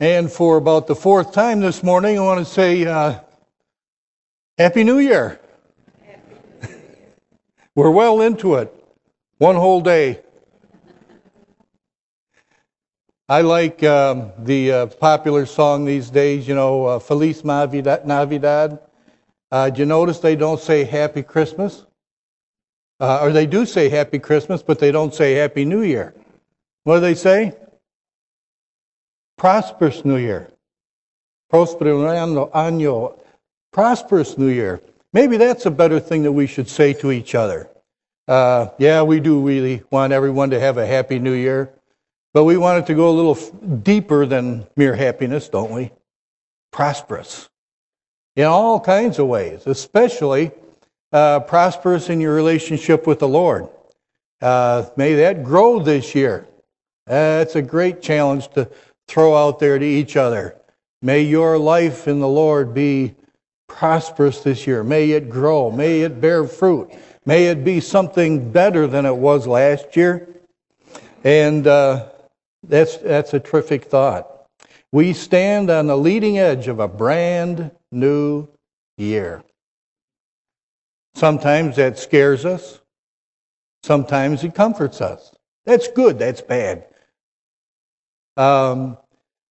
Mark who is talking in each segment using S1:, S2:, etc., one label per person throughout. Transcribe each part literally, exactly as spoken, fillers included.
S1: And for about the fourth time this morning, I want to say uh, Happy New Year. We're well into it. One whole day. I like um, the uh, popular song these days, you know, uh, Feliz Navidad. Uh, did you notice they don't say Happy Christmas? Uh, or they do say Happy Christmas, but they don't say Happy New Year. What do they say? Prosperous New Year. Prospero año. Prosperous New Year. Maybe that's a better thing that we should say to each other. Uh, yeah, we do really want everyone to have a Happy New Year, but we want it to go a little f- deeper than mere happiness, don't we? Prosperous. In all kinds of ways, especially uh, prosperous in your relationship with the Lord. Uh, may that grow this year. That's a great challenge to throw out there to each other. May your life in the Lord be prosperous this year. May it grow. May it bear fruit. May it be something better than it was last year. And uh, that's that's a terrific thought. We stand on the leading edge of a brand new year. Sometimes that scares us. Sometimes it comforts us. That's good. That's bad. Um,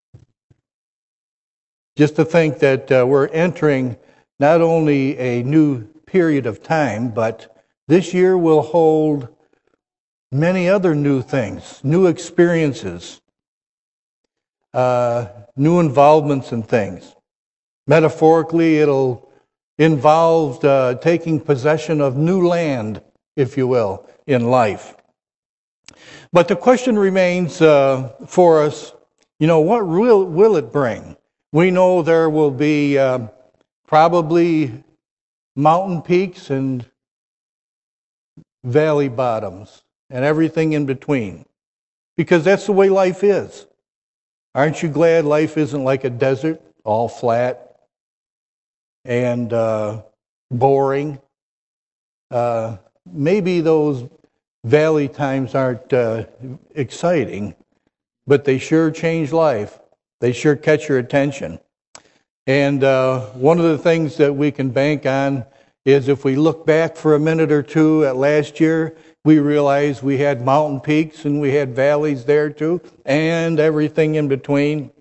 S1: just to think that uh, we're entering not only a new period of time, but this year will hold many other new things, new experiences, uh, new involvements in things. Metaphorically, it'll involve uh, taking possession of new land, if you will, in life. But the question remains uh, for us, you know, what will, will it bring? We know there will be uh, probably mountain peaks and valley bottoms and everything in between, because that's the way life is. Aren't you glad life isn't like a desert, all flat and uh, boring? Uh, maybe those valley times aren't uh, exciting, but they sure change life. They sure catch your attention. And uh, one of the things that we can bank on is if we look back for a minute or two at last year, we realize we had mountain peaks and we had valleys there too, and everything in between.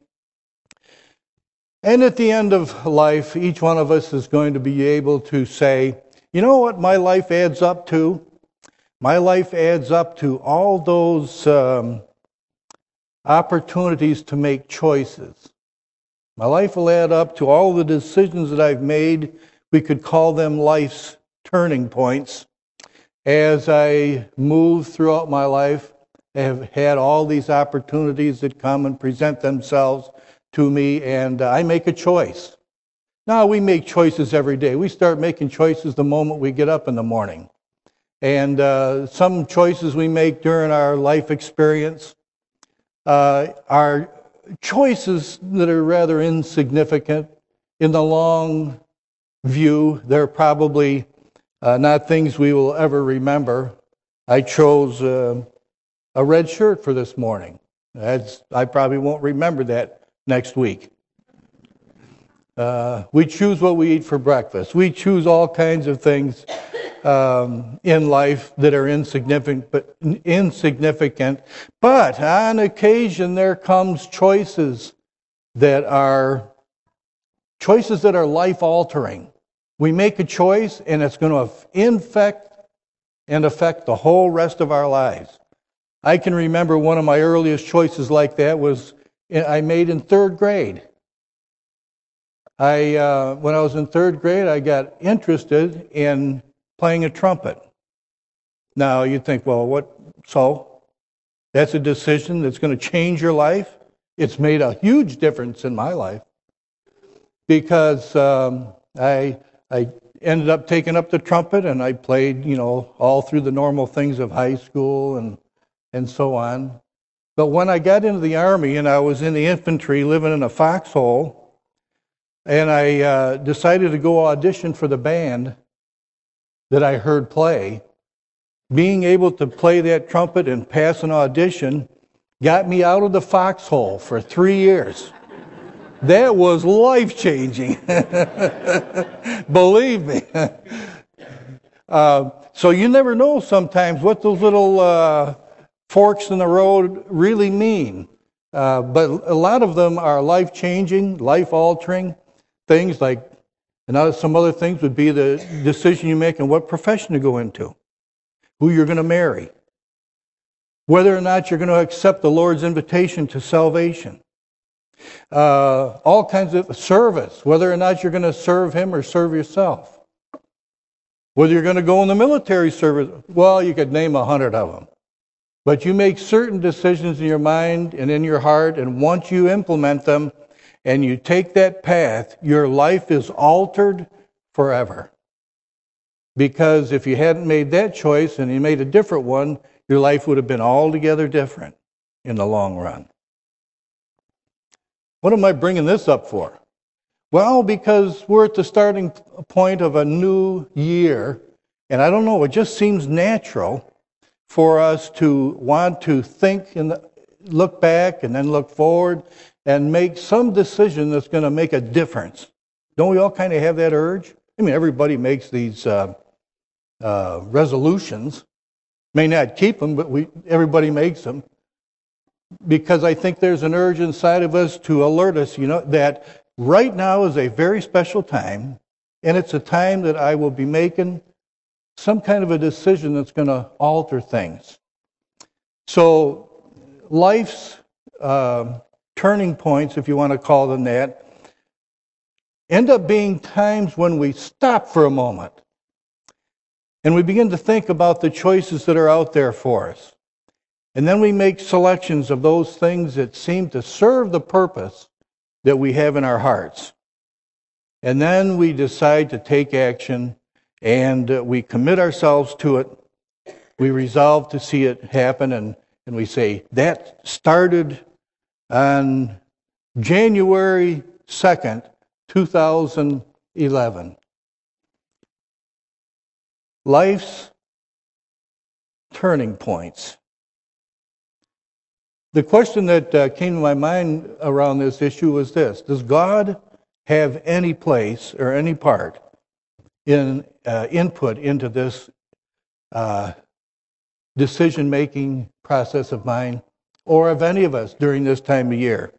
S1: And at the end of life, each one of us is going to be able to say, you know what my life adds up to? My life adds up to all those um, opportunities to make choices. My life will add up to all the decisions that I've made. We could call them life's turning points. As I move throughout my life, I have had all these opportunities that come and present themselves to me, and I make a choice. Now, we make choices every day. We start making choices the moment we get up in the morning. And uh, some choices we make during our life experience uh, are choices that are rather insignificant. In the long view, they're probably uh, not things we will ever remember. I chose uh, a red shirt for this morning. That's, I probably won't remember that next week. Uh, we choose what we eat for breakfast. We choose all kinds of things um, in life that are insignificant, but insignificant. But on occasion, there comes choices that are choices that are life-altering. We make a choice, and it's going to infect and affect the whole rest of our lives. I can remember one of my earliest choices like that was I made in third grade. I, uh, when I was in third grade, I got interested in playing a trumpet. Now, you'd think, well, what, so? That's a decision that's going to change your life? It's made a huge difference in my life because um, I, I ended up taking up the trumpet and I played, you know, all through the normal things of high school and, and so on. But when I got into the Army and I was in the infantry living in a foxhole, and I uh, decided to go audition for the band that I heard play, being able to play that trumpet and pass an audition got me out of the foxhole for three years. That was life-changing. Believe me. Uh, so you never know sometimes what those little uh, forks in the road really mean. Uh, but a lot of them are life-changing, life-altering things. Like, and some other things would be the decision you make on what profession to go into, who you're going to marry, whether or not you're going to accept the Lord's invitation to salvation. Uh, all kinds of service, whether or not you're going to serve Him or serve yourself. Whether you're going to go in the military service, well, you could name a hundred of them. But you make certain decisions in your mind and in your heart, and once you implement them and you take that path, your life is altered forever. Because if you hadn't made that choice and you made a different one, your life would have been altogether different in the long run. What am I bringing this up for? Well, because we're at the starting point of a new year, and I don't know, it just seems natural for us to want to think and look back and then look forward and make some decision that's going to make a difference. Don't we all kind of have that urge? I mean, everybody makes these uh, uh, resolutions. May not keep them, but we everybody makes them. Because I think there's an urge inside of us to alert us, you know, that right now is a very special time, and it's a time that I will be making some kind of a decision that's going to alter things. So life's uh, turning points, if you want to call them that, end up being times when we stop for a moment and we begin to think about the choices that are out there for us. And then we make selections of those things that seem to serve the purpose that we have in our hearts. And then we decide to take action, and uh, we commit ourselves to it. We resolve to see it happen, and, and we say, that started on January second, two thousand eleven. Life's turning points. The question that uh, came to my mind around this issue was this: does God have any place or any part in uh, input into this uh, decision-making process of mine, or of any of us during this time of year?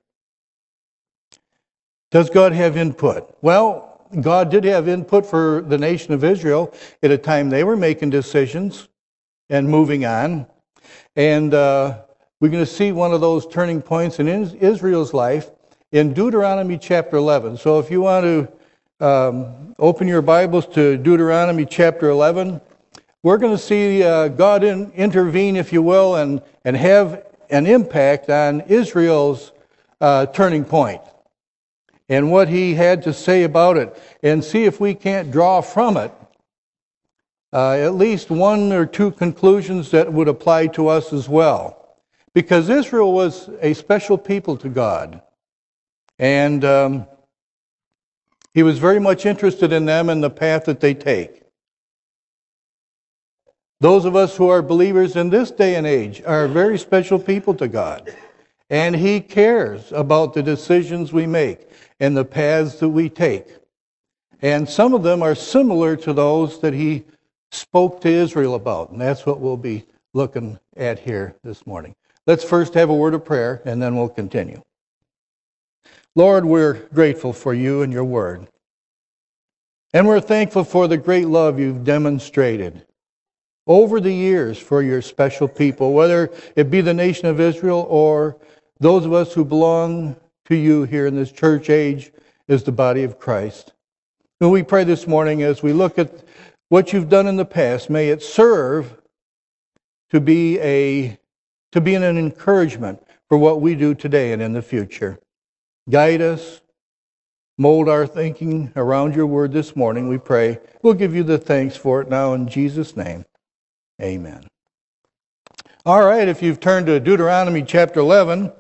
S1: Does God have input? Well, God did have input for the nation of Israel at a time they were making decisions and moving on. And uh, we're going to see one of those turning points in Israel's life in Deuteronomy chapter eleven. So if you want to um, open your Bibles to Deuteronomy chapter eleven, we're going to see uh, God in, intervene, if you will, and, and have an impact on Israel's uh, turning point and what He had to say about it, and see if we can't draw from it uh, at least one or two conclusions that would apply to us as well. Because Israel was a special people to God, and um, He was very much interested in them and the path that they take. Those of us who are believers in this day and age are very special people to God, and He cares about the decisions we make and the paths that we take. And some of them are similar to those that He spoke to Israel about, and that's what we'll be looking at here this morning. Let's first have a word of prayer, and then we'll continue. Lord, we're grateful for You and Your word. And we're thankful for the great love You've demonstrated over the years for Your special people, whether it be the nation of Israel or those of us who belong to You here in this church age as the body of Christ. And we pray this morning as we look at what You've done in the past, may it serve to be a to be an encouragement for what we do today and in the future. Guide us, mold our thinking around Your word this morning, we pray. We'll give You the thanks for it now in Jesus' name. Amen. All right, if you've turned to Deuteronomy chapter eleven,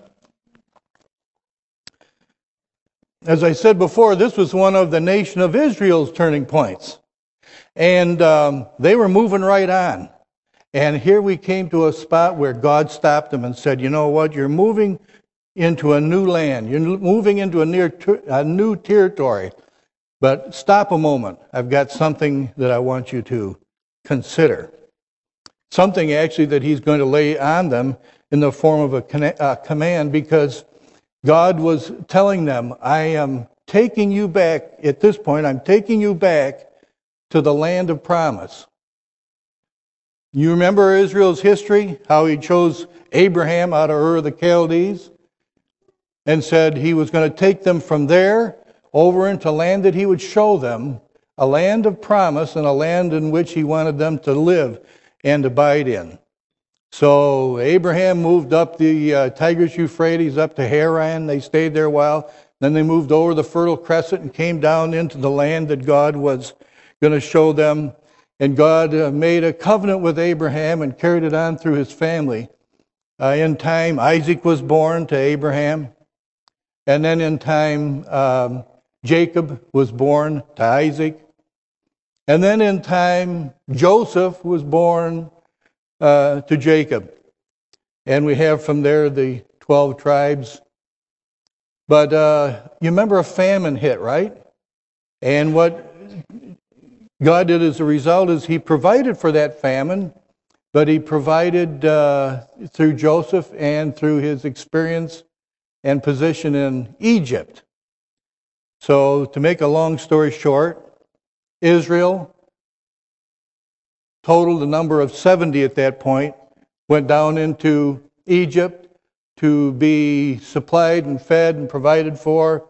S1: as I said before, this was one of the nation of Israel's turning points. And um, they were moving right on. And here we came to a spot where God stopped them and said, you know what, you're moving into a new land. You're moving into a, near, a new territory. But stop a moment. I've got something that I want you to consider. Something actually that he's going to lay on them in the form of a, a command, because God was telling them, I am taking you back, at this point, I'm taking you back to the land of promise. You remember Israel's history, how he chose Abraham out of Ur of the Chaldees and said he was going to take them from there over into land that he would show them, a land of promise and a land in which he wanted them to live and abide in. So Abraham moved up the uh, Tigris Euphrates up to Haran. They stayed there a while. Then they moved over the Fertile Crescent and came down into the land that God was going to show them. And God uh, made a covenant with Abraham and carried it on through his family. Uh, in time, Isaac was born to Abraham. And then in time, um, Jacob was born to Isaac. And then in time, Joseph was born uh, to Jacob. And we have from there the twelve tribes. But uh, you remember a famine hit, right? And what God did as a result is he provided for that famine, but he provided uh, through Joseph and through his experience and position in Egypt. So to make a long story short, Israel, total the number of seventy at that point, went down into Egypt to be supplied and fed and provided for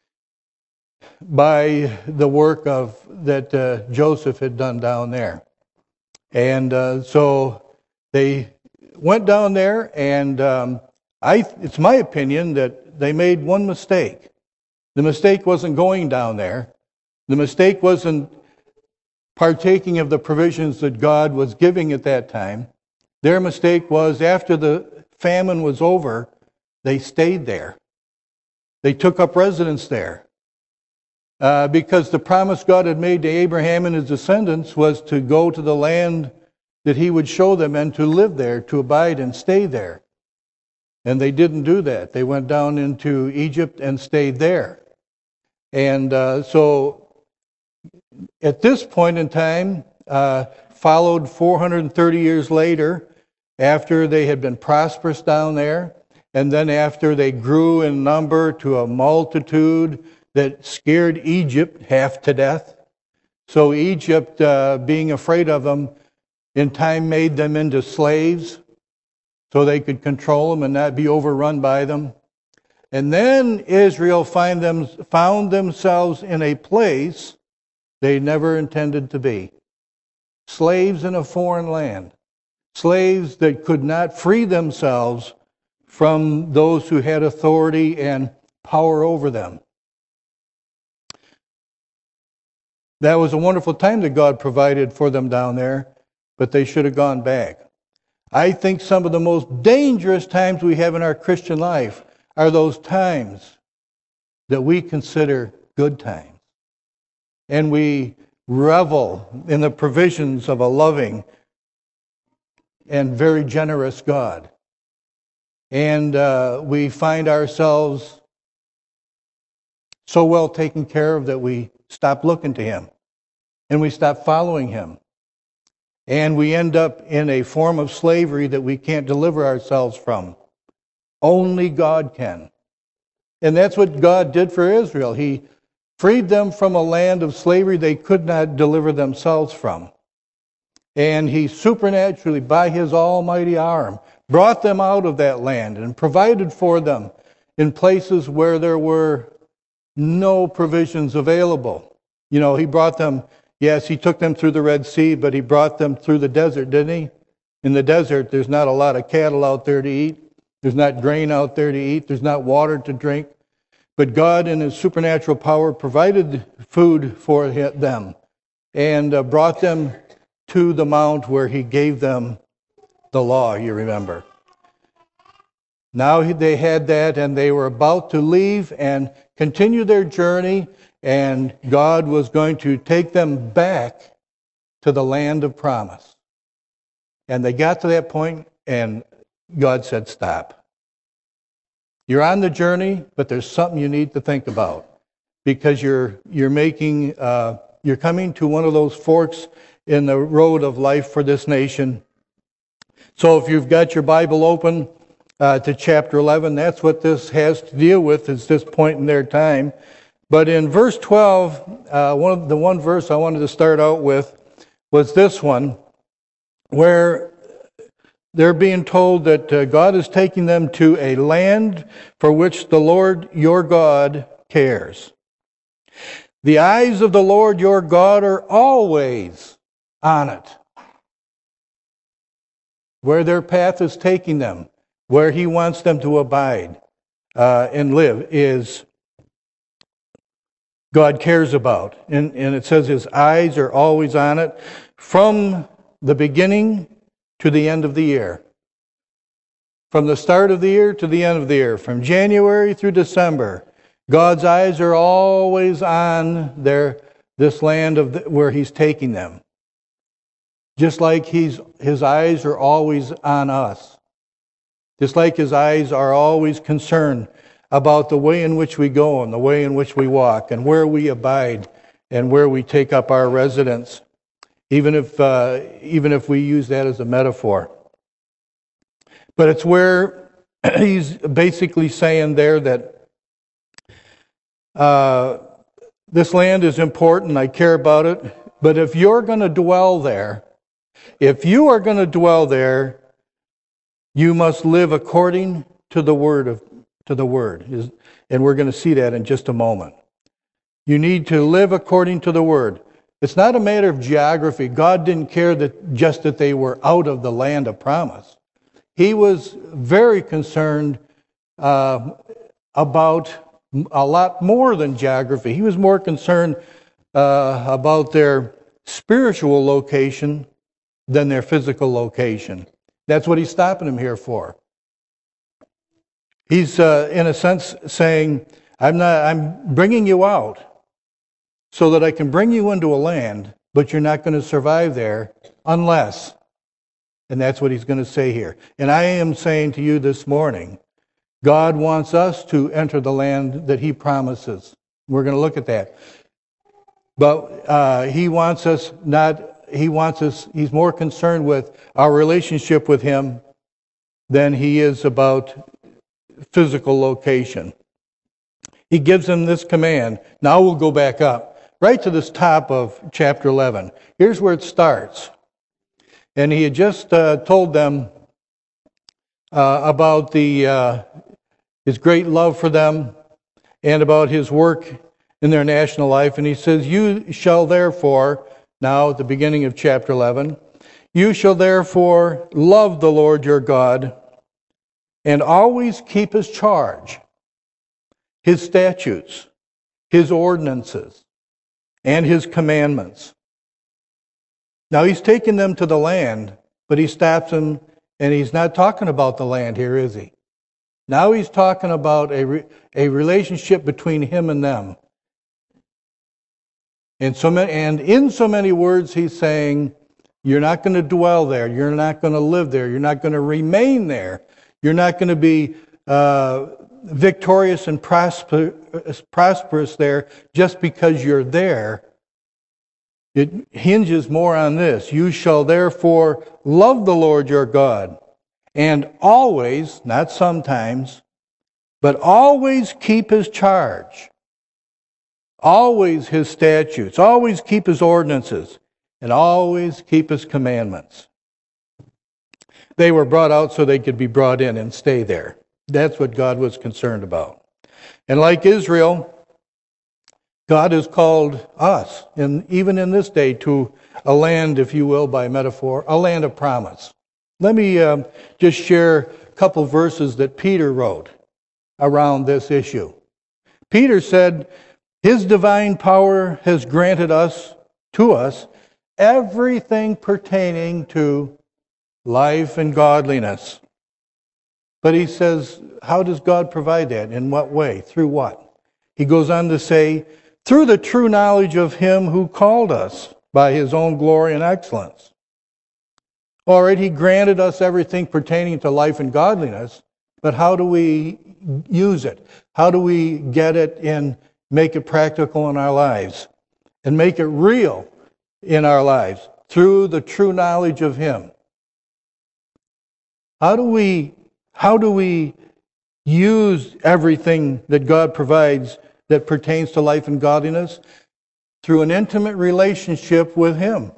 S1: by the work of that uh, Joseph had done down there. And uh, so they went down there, and um, I, it's my opinion that they made one mistake. The mistake wasn't going down there. The mistake wasn't partaking of the provisions that God was giving at that time. Their mistake was, after the famine was over, they stayed there. They took up residence there. Uh, because the promise God had made to Abraham and his descendants was to go to the land that he would show them and to live there, to abide and stay there. And they didn't do that. They went down into Egypt and stayed there. And uh, so at this point in time, uh, followed four hundred thirty years later, after they had been prosperous down there, and then after they grew in number to a multitude that scared Egypt half to death. So Egypt, uh, being afraid of them, in time made them into slaves so they could control them and not be overrun by them. And then Israel find them, found themselves in a place they never intended to be. Slaves in a foreign land. Slaves that could not free themselves from those who had authority and power over them. That was a wonderful time that God provided for them down there, but they should have gone back. I think some of the most dangerous times we have in our Christian life are those times that we consider good times. And we revel in the provisions of a loving and very generous God. And uh, we find ourselves so well taken care of that we stop looking to Him. And we stop following Him. And we end up in a form of slavery that we can't deliver ourselves from. Only God can. And that's what God did for Israel. He freed them from a land of slavery they could not deliver themselves from. And He supernaturally, by His almighty arm, brought them out of that land and provided for them in places where there were no provisions available. You know, He brought them, yes, He took them through the Red Sea, but He brought them through the desert, didn't He? In the desert, there's not a lot of cattle out there to eat. There's not grain out there to eat. There's not water to drink. But God, in His supernatural power, provided food for them and uh, brought them to the mount where He gave them the law, you remember. Now they had that, and they were about to leave and continue their journey, and God was going to take them back to the land of promise. And they got to that point, and God said, stop. You're on the journey, but there's something you need to think about because you're you're making uh, you're coming to one of those forks in the road of life for this nation. So if you've got your Bible open uh, to chapter eleven, that's what this has to deal with is this point in their time. But in verse twelve, uh, one of the one verse I wanted to start out with was this one, where they're being told that uh, God is taking them to a land for which the Lord your God cares. The eyes of the Lord your God are always on it. Where their path is taking them, where He wants them to abide uh, and live, is God cares about. And, and it says His eyes are always on it from the beginning to the end of the year. From the start of the year to the end of the year, from January through December, God's eyes are always on their this land of the, where He's taking them. Just like he's, His eyes are always on us. Just like His eyes are always concerned about the way in which we go and the way in which we walk and where we abide and where we take up our residence. Even if, uh, even if we use that as a metaphor. But it's where he's basically saying there that uh, this land is important, I care about it, but if you're going to dwell there, if you are going to dwell there, you must live according to the word of to the word. And we're going to see that in just a moment. You need to live according to the word. It's not a matter of geography. God didn't care that just that they were out of the land of promise. He was very concerned uh, about a lot more than geography. He was more concerned uh, about their spiritual location than their physical location. That's what He's stopping them here for. He's, uh, in a sense, saying, "I'm not. I'm bringing you out so that I can bring you into a land, but you're not going to survive there unless." And that's what He's going to say here. And I am saying to you this morning, God wants us to enter the land that He promises. We're going to look at that. But uh, He wants us not, He wants us, He's more concerned with our relationship with Him than He is about physical location. He gives them this command. Now we'll go back up, right to this top of chapter eleven. Here's where it starts. And He had just uh, told them uh, about the uh, His great love for them and about His work in their national life. And He says, "You shall therefore," now at the beginning of chapter eleven, "you shall therefore love the Lord your God and always keep His charge, His statutes, His ordinances, and His commandments." Now He's taking them to the land, but He stops them, and He's not talking about the land here, is He? Now He's talking about a, re, a relationship between Him and them. And, so many, and in so many words, He's saying, you're not going to dwell there. You're not going to live there. You're not going to remain there. You're not going to be uh, victorious and prosper, prosperous there just because you're there. It hinges more on this. You shall therefore love the Lord your God and always, not sometimes, but always keep His charge, always His statutes, always keep His ordinances, and always keep His commandments. They were brought out so they could be brought in and stay there. That's what God was concerned about. And like Israel, God has called us, and even in this day, to a land, if you will, by metaphor, a land of promise. Let me um, just share a couple verses that Peter wrote around this issue. Peter said, "His divine power has granted us, to us, everything pertaining to life and godliness." But he says, how does God provide that? In what way? Through what? He goes on to say, through the true knowledge of Him who called us by His own glory and excellence. All right, He granted us everything pertaining to life and godliness, but how do we use it? How do we get it and make it practical in our lives and make it real in our lives through the true knowledge of Him? How do we, how do we use everything that God provides that pertains to life and godliness? Through an intimate relationship with Him.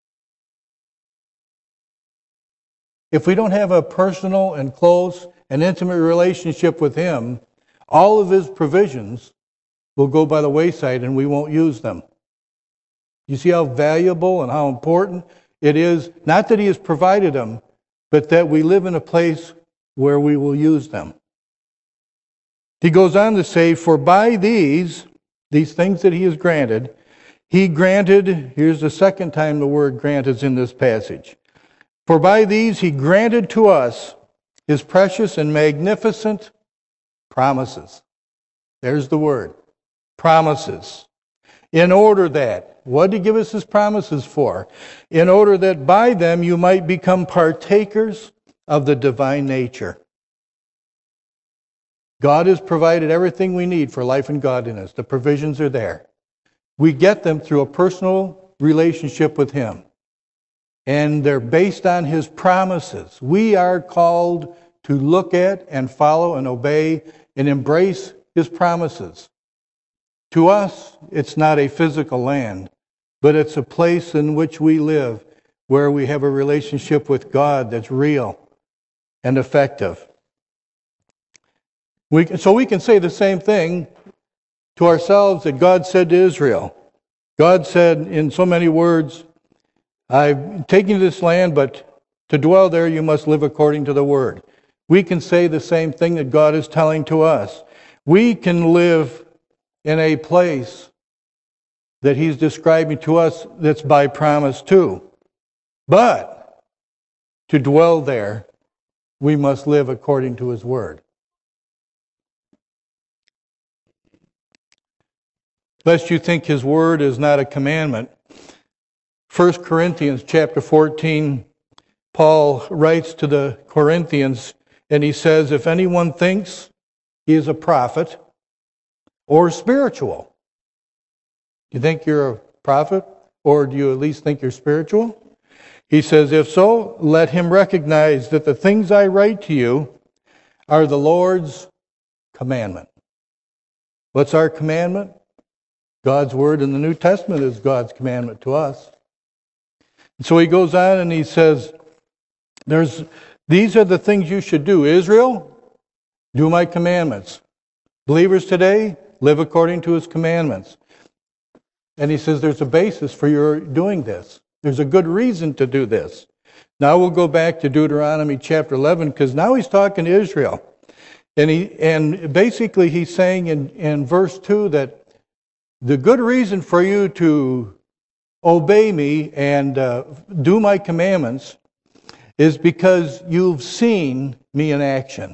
S1: If we don't have a personal and close and intimate relationship with Him, all of His provisions will go by the wayside and we won't use them. You see how valuable and how important it is, not that He has provided them, but that we live in a place where we will use them. He goes on to say, for by these, these things that He has granted, He granted, here's the second time the word grant is in this passage. For by these He granted to us His precious and magnificent promises. There's the word, promises. In order that, what did He give us His promises for? In order that by them you might become partakers of the divine nature. God has provided everything we need for life and godliness. The provisions are there. We get them through a personal relationship with Him. And they're based on His promises. We are called to look at and follow and obey and embrace His promises. To us, it's not a physical land, but it's a place in which we live where we have a relationship with God that's real and effective. We, so we can say the same thing to ourselves that God said to Israel. God said in so many words, I've taken you to this land, but to dwell there you must live according to the Word. We can say the same thing that God is telling to us. We can live in a place that He's describing to us that's by promise too. But to dwell there, we must live according to His Word. Lest you think His Word is not a commandment, First Corinthians chapter fourteen, Paul writes to the Corinthians, and he says, if anyone thinks he is a prophet or spiritual, do you think you're a prophet, or do you at least think you're spiritual? He says, if so, let him recognize that the things I write to you are the Lord's commandment. What's our commandment? God's Word in the New Testament is God's commandment to us. And so he goes on and he says, "There's these are the things you should do. Israel, do my commandments. Believers today, live according to His commandments." And he says there's a basis for your doing this. There's a good reason to do this. Now we'll go back to Deuteronomy chapter eleven, because now he's talking to Israel. And he and basically he's saying in, in verse two that the good reason for you to obey me and uh, do my commandments is because you've seen me in action.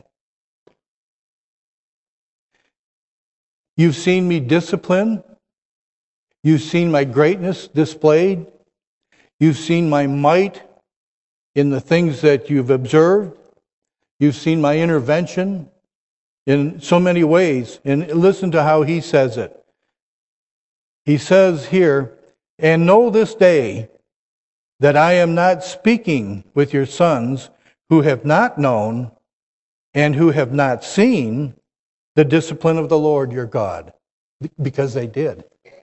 S1: You've seen me discipline. You've seen my greatness displayed. You've seen my might in the things that you've observed. You've seen my intervention in so many ways. And listen to how he says it. He says here, "And know this day that I am not speaking with your sons who have not known and who have not seen the discipline of the Lord your God," because they did.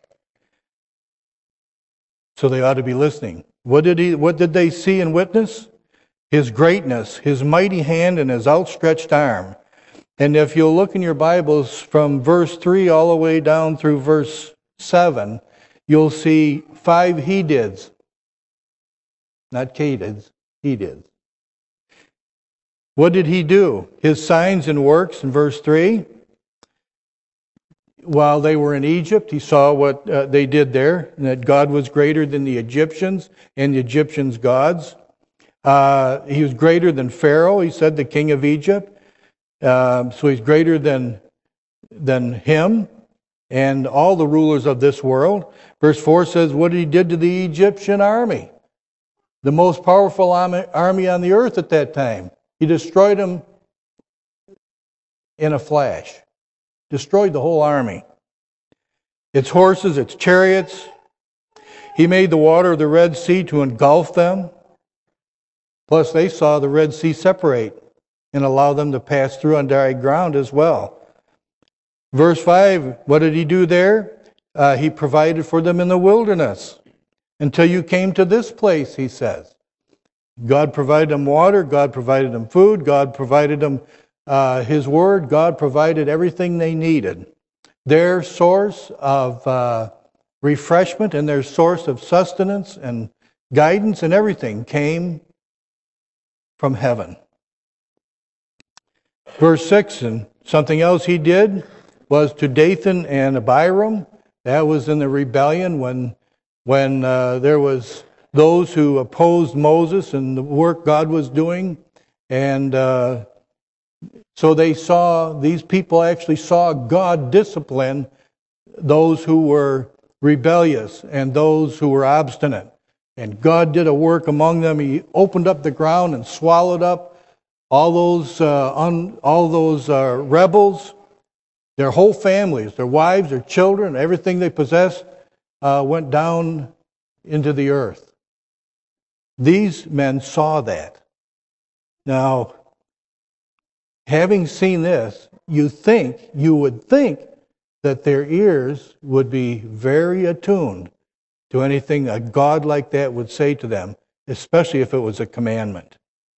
S1: So they ought to be listening. What did he? What did they see and witness? His greatness, His mighty hand, and His outstretched arm. And if you'll look in your Bibles from verse three all the way down through verse seven, you'll see five he dids. Not K dids, he did. What did He do? His signs and works in verse three. While they were in Egypt, He saw what uh, they did there, and that God was greater than the Egyptians and the Egyptians' gods. Uh, he was greater than Pharaoh, he said, the king of Egypt. Uh, so He's greater than, than him and all the rulers of this world. Verse four says, what He did to the Egyptian army, the most powerful army on the earth at that time. He destroyed them in a flash. Destroyed the whole army. Its horses, its chariots. He made the water of the Red Sea to engulf them. Plus, they saw the Red Sea separate and allow them to pass through on dry ground as well. Verse five, what did he do there? Uh, he provided for them in the wilderness until you came to this place, he says. God provided them water. God provided them food. God provided them uh, His Word. God provided everything they needed. Their source of uh, refreshment and their source of sustenance and guidance and everything came from heaven. Verse six, and something else he did was to Dathan and Abiram. That was in the rebellion when, when uh, there was those who opposed Moses and the work God was doing. And uh, so they saw, these people actually saw God discipline those who were rebellious and those who were obstinate. And God did a work among them. He opened up the ground and swallowed up all those uh, un, all those uh, rebels, their whole families, their wives, their children, everything they possessed uh, went down into the earth. These men saw that. Now, having seen this, you think, you would think that their ears would be very attuned to anything a God like that would say to them, especially if it was a commandment.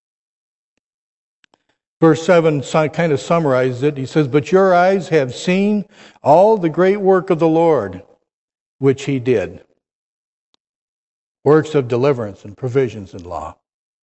S1: Verse seven kind of summarizes it. He says, "But your eyes have seen all the great work of the Lord, which He did." Works of deliverance and provisions in law.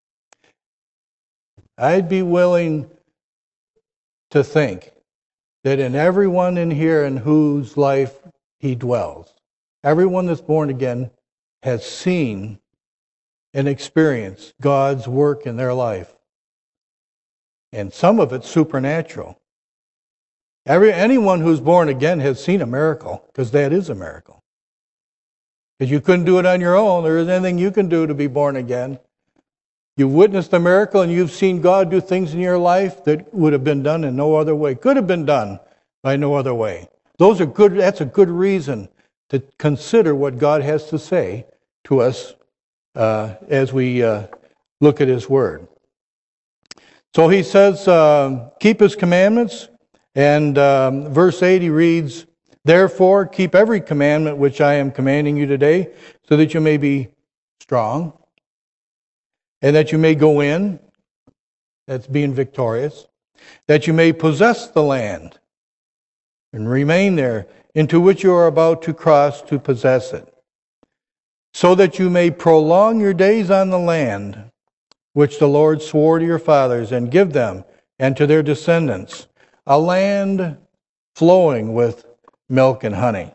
S1: I'd be willing to think that in everyone in here in whose life He dwells, everyone that's born again has seen and experienced God's work in their life. And some of it's supernatural. Every, anyone who's born again has seen a miracle, because that is a miracle. Because you couldn't do it on your own. There isn't anything you can do to be born again. You've witnessed a miracle and you've seen God do things in your life that would have been done in no other way. Could have been done by no other way. Those are good. That's a good reason to consider what God has to say to us uh, as we uh, look at His Word. So he says, uh, keep His commandments. And um, verse eight, he reads, "Therefore, keep every commandment which I am commanding you today, so that you may be strong, and that you may go in," that's being victorious, "that you may possess the land, and remain there, into which you are about to cross to possess it, so that you may prolong your days on the land, which the Lord swore to your fathers, and give them and to their descendants, a land flowing with milk and honey."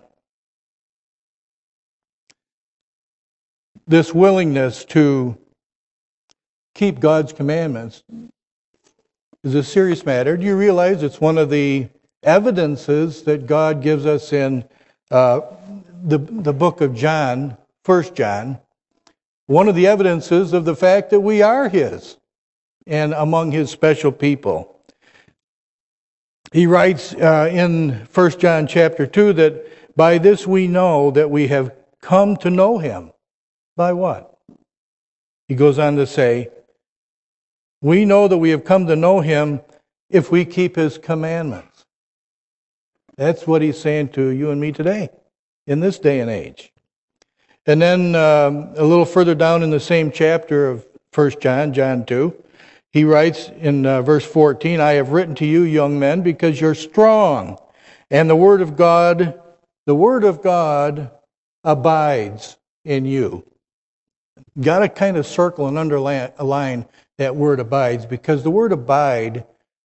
S1: This willingness to keep God's commandments is a serious matter. Do you realize it's one of the evidences that God gives us in uh, the, the book of John, First John? One of the evidences of the fact that we are His and among His special people. He writes uh, in First John chapter two that by this we know that we have come to know Him. By what? He goes on to say, we know that we have come to know Him if we keep His commandments. That's what He's saying to you and me today, in this day and age. And then um, a little further down in the same chapter of First John, John two, he writes in uh, verse fourteen, "I have written to you, young men, because you're strong, and the word of God, the word of God abides in you." Got to kind of circle and underline that word abides, because the word abide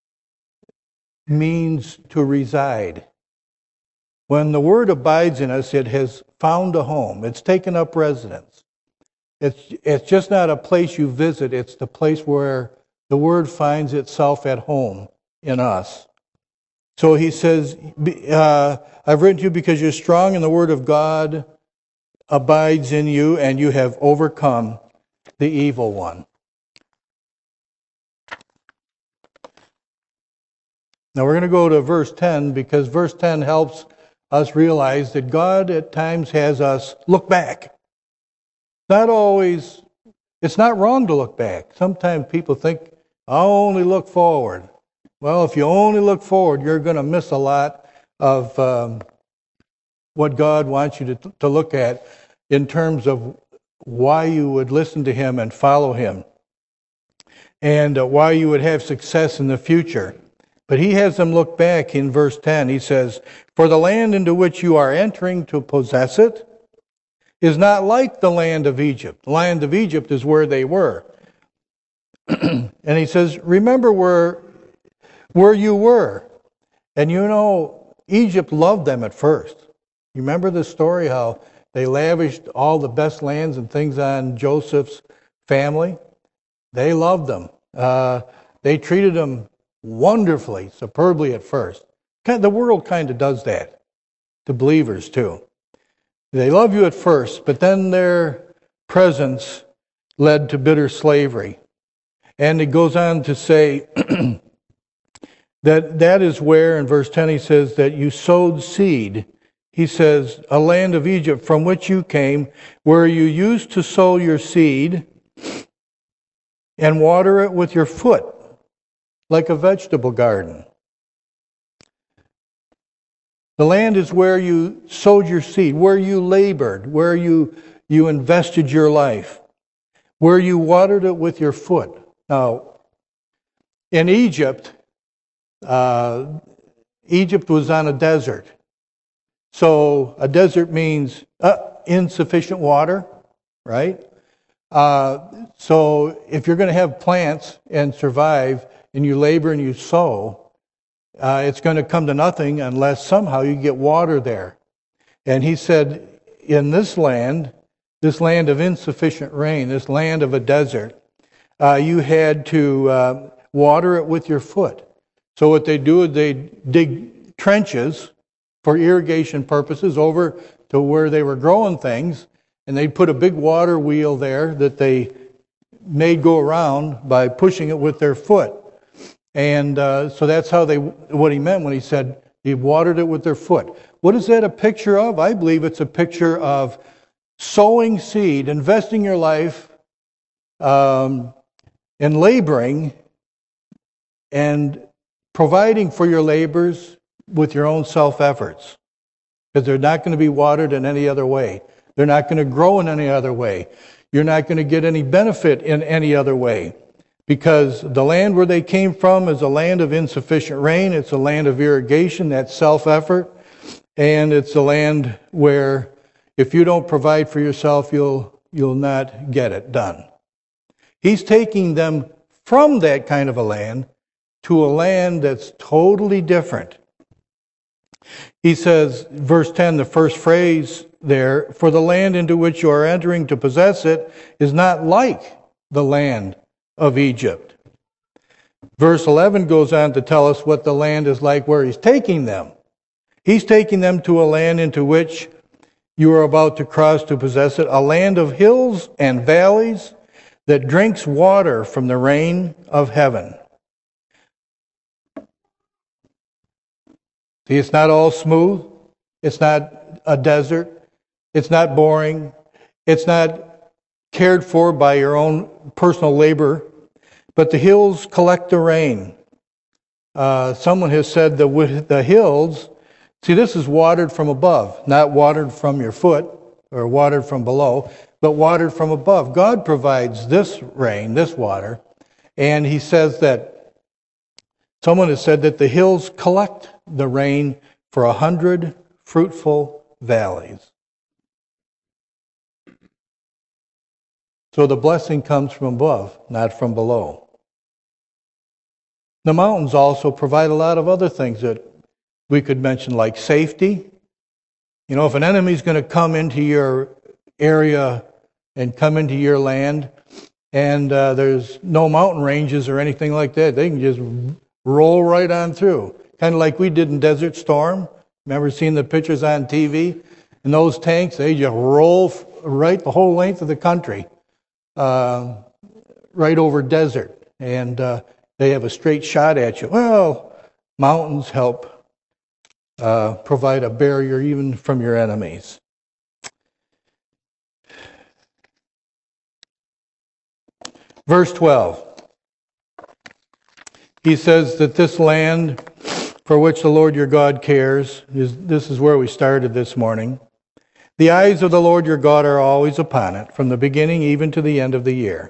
S1: means to reside. When the word abides in us, it has found a home. It's taken up residence. It's, it's just not a place you visit. It's the place where the word finds itself at home in us. So he says, uh, I've written to you because you're strong and the word of God abides in you, and you have overcome the evil one. Now we're going to go to verse ten because verse ten helps us realize that God at times has us look back. Not always, it's not wrong to look back. Sometimes people think, I'll only look forward. Well, if you only look forward, you're going to miss a lot of um, what God wants you to, to look at in terms of why you would listen to Him and follow Him, and uh, why you would have success in the future. But He has them look back in verse ten. He says, "For the land into which you are entering to possess it is not like the land of Egypt." The land of Egypt is where they were. And He says, remember where, where you were. And you know, Egypt loved them at first. You remember the story how they lavished all the best lands and things on Joseph's family? They loved them. Uh, they treated them wonderfully, superbly at first. The world kind of does that to believers too. They love you at first, but then their presence led to bitter slavery. And it goes on to say that that is where, in verse ten, he says that you sowed seed. He says, a land of Egypt from which you came, where you used to sow your seed and water it with your foot, like a vegetable garden. The land is where you sowed your seed, where you labored, where you, you invested your life, where you watered it with your foot. Now, in Egypt, uh, Egypt was on a desert. So a desert means uh, insufficient water, right? Uh, so if you're going to have plants and survive, and you labor and you sow, uh, it's going to come to nothing unless somehow you get water there. And he said, in this land, this land of insufficient rain, this land of a desert, uh, you had to uh, water it with your foot. So what they do is they dig trenches for irrigation purposes over to where they were growing things, and they'd put a big water wheel there that they made go around by pushing it with their foot. And uh, so that's how they, what he meant when he said he watered it with their foot. What is that a picture of? I believe it's a picture of sowing seed, investing your life, um, and laboring, and providing for your labors with your own self-efforts. Because they're not going to be watered in any other way. They're not going to grow in any other way. You're not going to get any benefit in any other way. Because the land where they came from is a land of insufficient rain. It's a land of irrigation, that's self-effort. And it's a land where if you don't provide for yourself, you'll, you'll not get it done. He's taking them from that kind of a land to a land that's totally different. He says, verse ten, the first phrase there, "For the land into which you are entering to possess it is not like the land of Egypt." Verse eleven goes on to tell us what the land is like where he's taking them. He's taking them to a land into which you are about to cross to possess it, a land of hills and valleys that drinks water from the rain of heaven. See, it's not all smooth. It's not a desert. It's not boring. It's not cared for by your own personal labor. But the hills collect the rain. Uh, someone has said that with the hills, see, this is watered from above, not watered from your foot or watered from below, but watered from above. God provides this rain, this water, and he says that someone has said that the hills collect the rain for a hundred fruitful valleys. So the blessing comes from above, not from below. The mountains also provide a lot of other things that we could mention, like safety. You know, if an enemy's going to come into your area and come into your land, and uh, there's no mountain ranges or anything like that, they can just roll right on through. Kind of like we did in Desert Storm. Remember seeing the pictures on T V? And those tanks, they just roll right the whole length of the country, uh, right over desert. And uh, they have a straight shot at you. Well, mountains help uh, provide a barrier even from your enemies. Verse twelve. He says that this land for which the Lord your God cares, is, this is where we started this morning. The eyes of the Lord your God are always upon it, from the beginning even to the end of the year.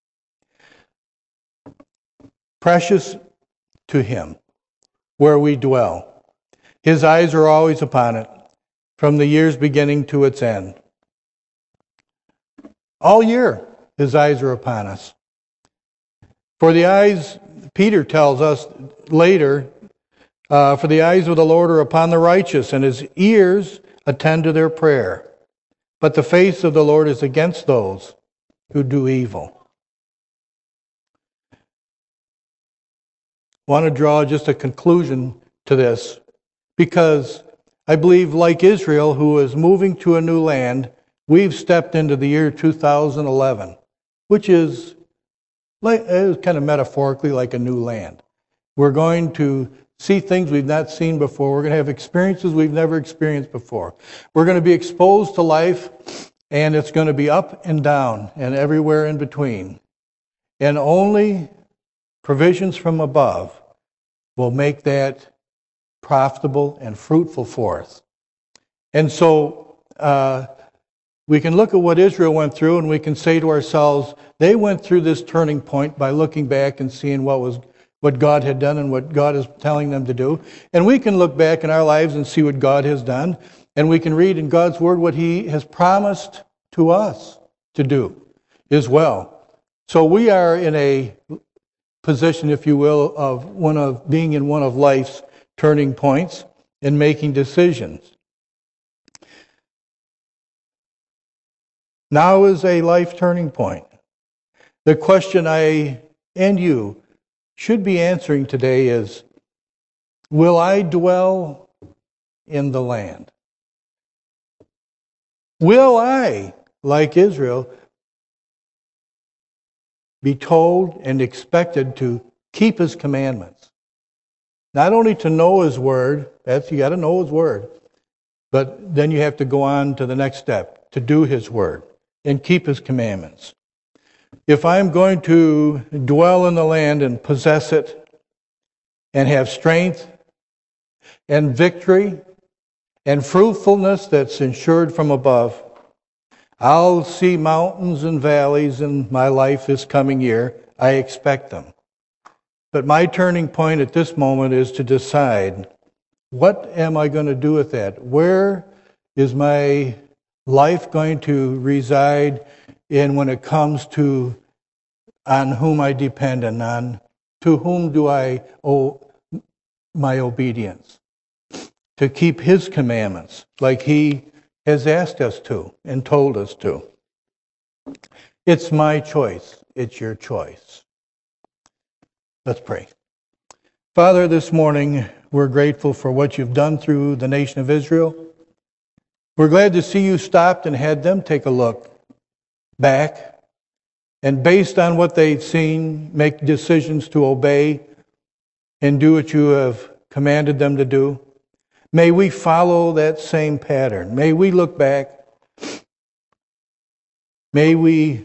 S1: Precious to him, where we dwell. His eyes are always upon it, from the year's beginning to its end. All year, his eyes are upon us. For the eyes, Peter tells us later, uh, for the eyes of the Lord are upon the righteous, and his ears attend to their prayer. But the face of the Lord is against those who do evil. I want to draw just a conclusion to this, because I believe, like Israel, who is moving to a new land, we've stepped into the year two thousand eleven, which is like, is kind of metaphorically like a new land. We're going to see things we've not seen before. We're going to have experiences we've never experienced before. We're going to be exposed to life, and it's going to be up and down and everywhere in between. And only provisions from above will make that profitable and fruitful for us. And so uh, we can look at what Israel went through, and we can say to ourselves, they went through this turning point by looking back and seeing what was what God had done and what God is telling them to do. And we can look back in our lives and see what God has done, and we can read in God's Word what He has promised to us to do as well. So we are in a position, if you will, of one of being in one of life's turning points and making decisions. Now is a life turning point. The question I and you should be answering today is, will I dwell in the land? Will I, like Israel, be told and expected to keep His commandments? Not only to know His Word, that's you got to know His Word, but then you have to go on to the next step, to do His Word and keep His commandments. If I'm going to dwell in the land and possess it and have strength and victory and fruitfulness that's ensured from above, I'll see mountains and valleys in my life this coming year. I expect them. But my turning point at this moment is to decide, what am I going to do with that? Where is my life going to reside in when it comes to on whom I depend and on to whom do I owe my obedience? To keep His commandments like He has asked us to and told us to. It's my choice. It's your choice. Let's pray. Father, this morning we're grateful for what you've done through the nation of Israel. We're glad to see you stopped and had them take a look back and based on what they've seen, make decisions to obey and do what you have commanded them to do. May we follow that same pattern. May we look back. May we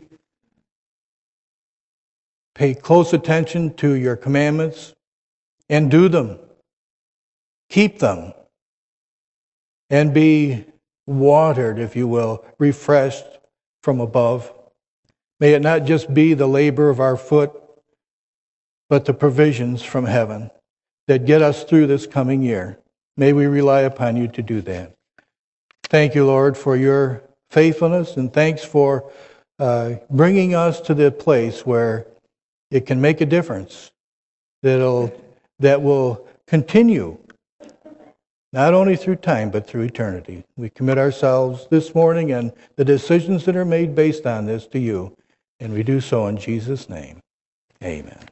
S1: pay close attention to your commandments and do them. Keep them. And be watered, if you will, refreshed from above. May it not just be the labor of our foot, but the provisions from heaven that get us through this coming year. May we rely upon you to do that. Thank you, Lord, for your faithfulness, and thanks for uh, bringing us to the place where it can make a difference that'll, that will continue, not only through time, but through eternity. We commit ourselves this morning and the decisions that are made based on this to you, and we do so in Jesus' name. Amen.